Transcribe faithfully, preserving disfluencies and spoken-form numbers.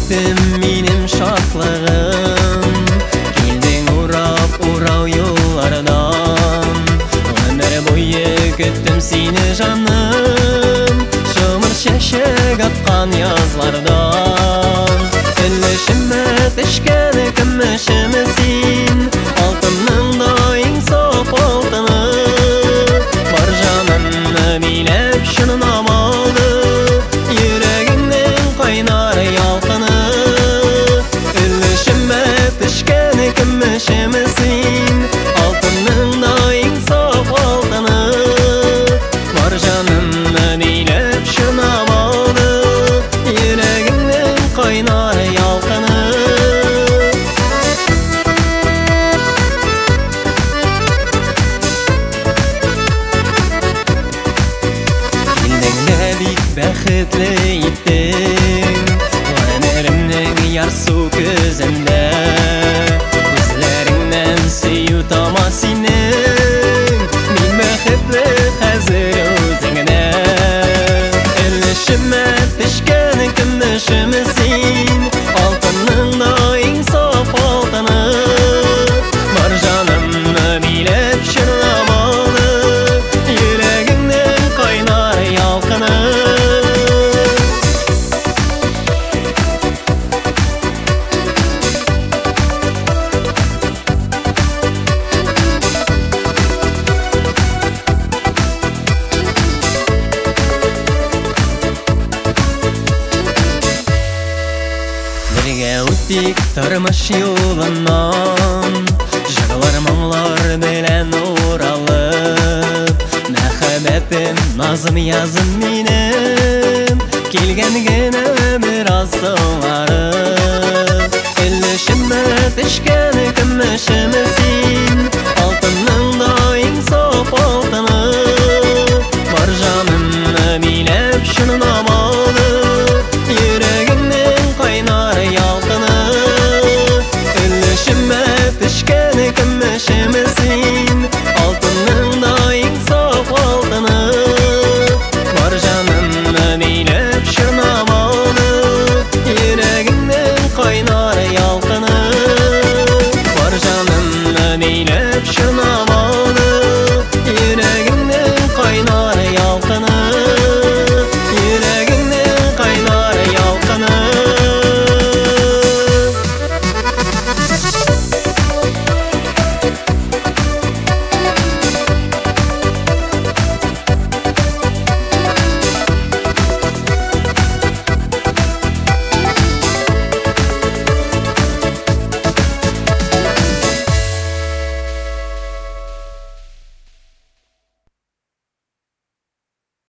кеттім менім шатлығым. Келдің урап урау юллардан, өмір бойы күттім сені жаным. Шымыр шешек атқан язлардан, ілішіме тішкен күмішімі сен, алтынның дайың соп алтыны. Бар жанымны билеп шынын амалды, йөрәгіңнің қайнар ялқыны. Ілішіме тішкен күмішімі сен, алтынның дайың соп алтыны. Бар жанымны билеп шынын амалды, йөрәгіңнің қайнар ялқыны. Бәхетле иттің өмірімнің ярсу көзінде, көзлеріңнен сөю тама сенің. Мен бәхетле қазір өзіңне, ілішіме тішкен күмішімі сен, алтынның дайың соп алтыны. Бар жанымны билеп шынын амалды, йөрәгіңнің қайнар ялқыны. Бірге өттік тұрмыш юлынан, жырлар мұңлар белән уралып. Мәхәббәтем назым язым минем, келген генә бер асыллары. Ілішіме тішкен күмішімі сен, алтынның дайың соп алтыны.